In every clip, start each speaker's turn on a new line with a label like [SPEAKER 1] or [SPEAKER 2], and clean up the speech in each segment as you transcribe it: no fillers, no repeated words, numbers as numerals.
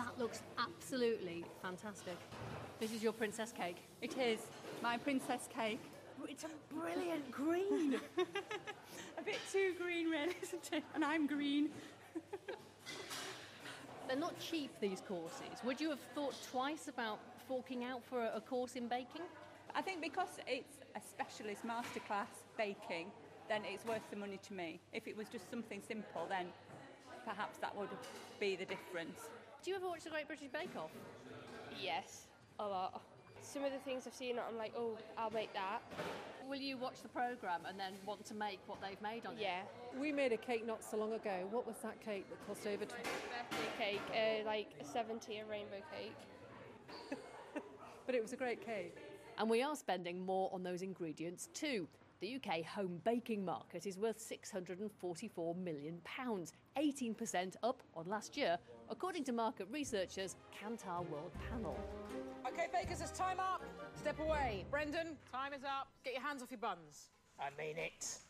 [SPEAKER 1] That looks absolutely fantastic. This is your princess cake.
[SPEAKER 2] It is my princess cake.
[SPEAKER 1] It's a brilliant green.
[SPEAKER 2] A bit too green, really, isn't it? And I'm green.
[SPEAKER 1] They're not cheap, these courses. Would you have thought twice about forking out for a course in baking?
[SPEAKER 2] I think because it's a specialist masterclass baking, then it's worth the money to me. If it was just something simple, then perhaps that would be the difference.
[SPEAKER 1] Do you ever watch The Great British Bake Off?
[SPEAKER 3] Yes, a lot. Some of the things I've seen, I'm like, oh, I'll make that.
[SPEAKER 1] Will you watch the programme and then want to make what they've made on it?
[SPEAKER 3] Yeah.
[SPEAKER 4] We made a cake not so long ago. What was that cake that cost over
[SPEAKER 3] Birthday cake, like a 70, rainbow cake.
[SPEAKER 4] But it was a great cake.
[SPEAKER 1] And we are spending more on those ingredients too. The UK home baking market is worth £644 million, 18% up on last year, according to market researchers Kantar World Panel.
[SPEAKER 5] OK, bakers, it's time up. Step away. Brendan, time is up. Get your hands off your buns.
[SPEAKER 6] I mean it.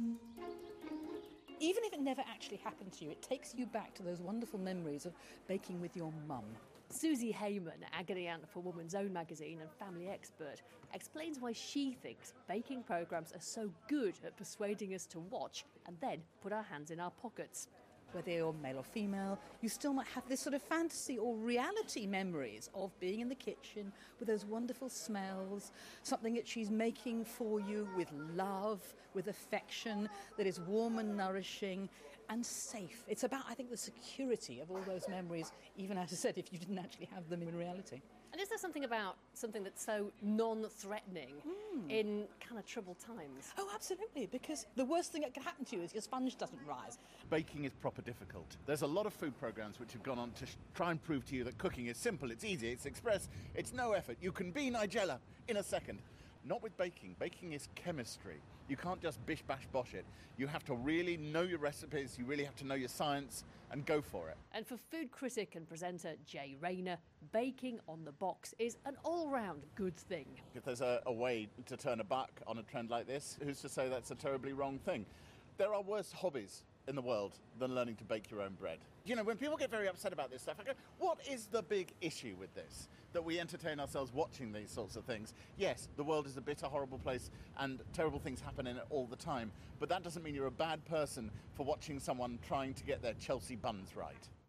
[SPEAKER 7] Even if it never actually happened to you, it takes you back to those wonderful memories of baking with your mum.
[SPEAKER 1] Susie Heyman, agony aunt for Woman's Own magazine and family expert, explains why she thinks baking programmes are so good at persuading us to watch and then put our hands in our pockets.
[SPEAKER 7] Whether you're male or female, you still might have this sort of fantasy or reality memories of being in the kitchen with those wonderful smells, something that she's making for you with love, with affection, that is warm and nourishing and safe. It's about, I think, the security of all those memories, even, as I said, if you didn't actually have them in reality.
[SPEAKER 1] And is there something about something that's so non-threatening in kind of troubled times?
[SPEAKER 7] Oh, absolutely, because the worst thing that can happen to you is your sponge doesn't rise.
[SPEAKER 8] Baking is proper difficult. There's a lot of food programmes which have gone on to try and prove to you that cooking is simple, it's easy, it's express, it's no effort. You can be Nigella in a second. Not with baking. Baking is chemistry. You can't just bish, bash, bosh it. You have to really know your recipes, you really have to know your science and go for it.
[SPEAKER 1] And for food critic and presenter Jay Rayner, baking on the box is an all-round good thing.
[SPEAKER 8] If there's a way to turn a buck on a trend like this, who's to say that's a terribly wrong thing? There are worse hobbies in the world than learning to bake your own bread. You know, when people get very upset about this stuff, I go, what is the big issue with this? That we entertain ourselves watching these sorts of things. Yes, the world is a bitter, horrible place and terrible things happen in it all the time, but that doesn't mean you're a bad person for watching someone trying to get their Chelsea buns right.